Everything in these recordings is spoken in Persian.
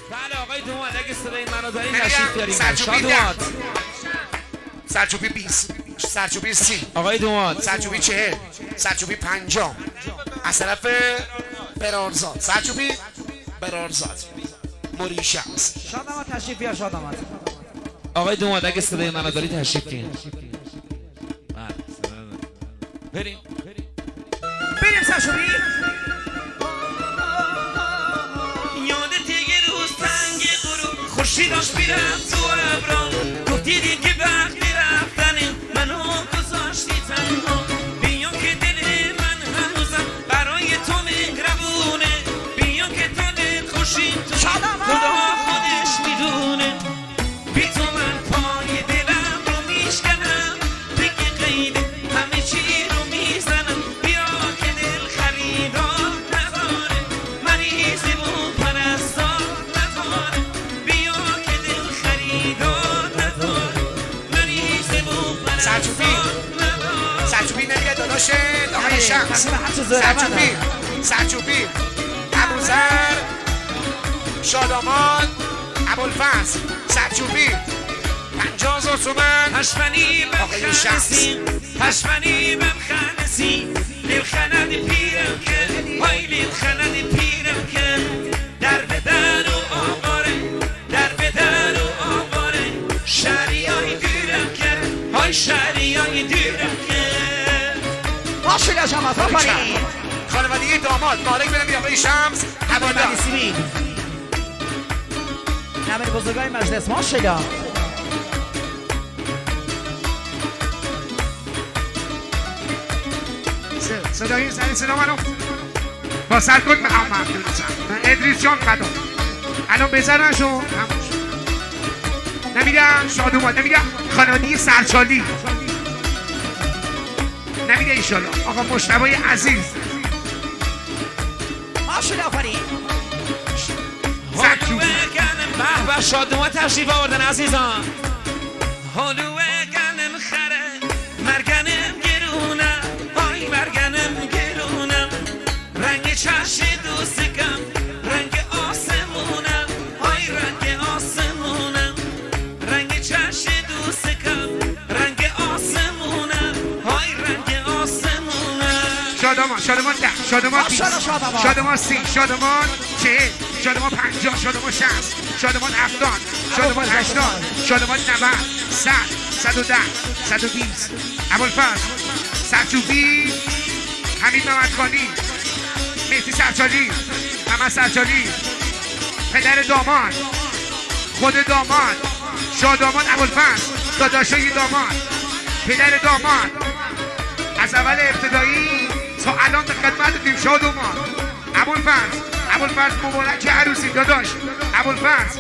بله آقای دوماد اگه صدای منو دارین تشریف بیارین. سرچوبی 20 سرچوبی 30 آقای دوماد سرچوبی 40 سرچوبی 50 از طرف برارزاد سرچوبی برارزاد موری شمس. شاداماد تشریف بیار شاداماد. آقای دوماد اگه صدای منو داری تشریف بیارین. بریم سرچوبی. یادت یه روز تنگ غروب خورشیداش میرم تو ابرام گفتیدی که وقتی رفتنه منو گذاشتی تنها بیا که دل من هنوزم برای تو مهربونه بیا که تا دل خوشی تو خدا خودش میدونه بی تو من پای دلم رو میشکنم دیگه قید همه چی رو میزنم بیا که دل خریدار نداره مریضی بود پرستار نداره بیا که دل خریدار نداره مریضی بود پرستار نداره. سرچوبی نمیگه داداشه آقای شمس. سرچوبی ابوذر شاداماد ابوالفضل سرچوبی 50,000 تومان هشمنی آقای شمس. هشمنی بمخنسی للخند پیرم که های للخند پیرم که در بدن و آقاره در بدن و آقاره شریعی دیرم که های شریعی دیرم که ماشاءالله شمس آفرین. خانوادگی داماد مالک بنمی آقای شمس حوالا نمیر بزرگای مجلس ماشاءالله. صدای زنی صدا منو با سرکت میخوام ادریس جان قدم الان بزنشو نمیگم شادوماد نمیگم خانوادگی سرچالی نمیگه ایشالله آقا مجتبی عزیز ماشاءالله آفرین. هلوه گنم به شادوماد تشریف آوردن عزیزان هلوه گنم خره مرگنم گرونم آی مرگنم گرونم رنگ چشم دوستکم رنگ آسمونم آی رنگ آسمونم رنگ چشم دوستکم رنگ آسمونم آی رنگ آسمونم. شادمان 10 شادمان 20 شادمان 30 شادمان 40 شادمان 50 شادمان 60 شادمان 70 شادمان 80 شادمان 90 100 110 120 ابوالفضل سرچوبی حمید محمدخانی مهدی سرچالی محمد سرچالی پدر داماد خود داماد شادمان ابوالفضل داداشای داماد پدر داماد از اول ابتدایی تا الان به خدمتتیم شادمان ابوالفضل مبارک عروسی داداش ابوالفضل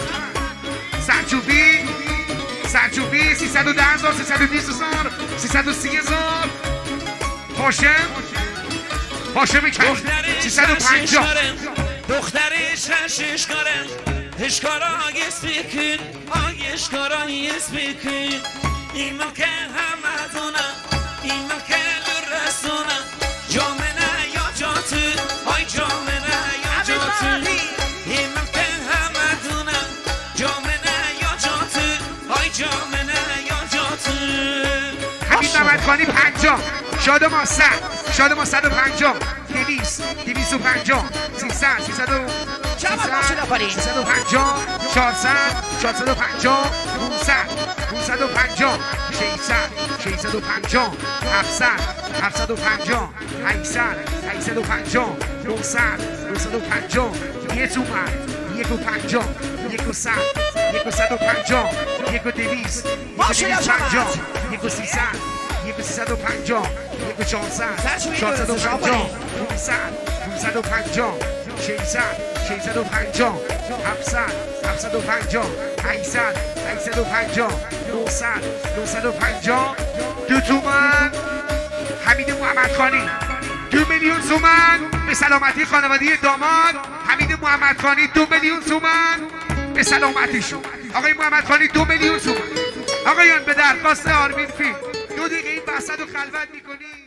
سرچوبی 310,000 320,000 330,000 هاشم کرد 350 دخترش اشکارم اشکارا اسپیکن اشکارا اسپیکن اینا که همدونم اینا که درستونم جامنه یا جاتو های جامنه یا جاتو اینا که همدونم جامنه یا جاتو های جامنه یا جاتو. حمید محمدخانی 50 شادمان 100 شادمان 150 200 250 300 350 400 450 500 550 600 650 700 750 800 850 900 950 1 تومن 150 100 150 1200 150 1300 1350 1400 450 500 550 600 650 700 750 800 850 900 950 2 تومن حمید محمدخانی 2 میلیون تومن به سلامتی خانواده داماد حمید محمدخانی 2 میلیون تومن به سلامتیشون آقای محمدخانی 2 میلیون تومن آقایان به درخواست آرمین فیلم 2 دقیقه این بحث رو خلوت میکنی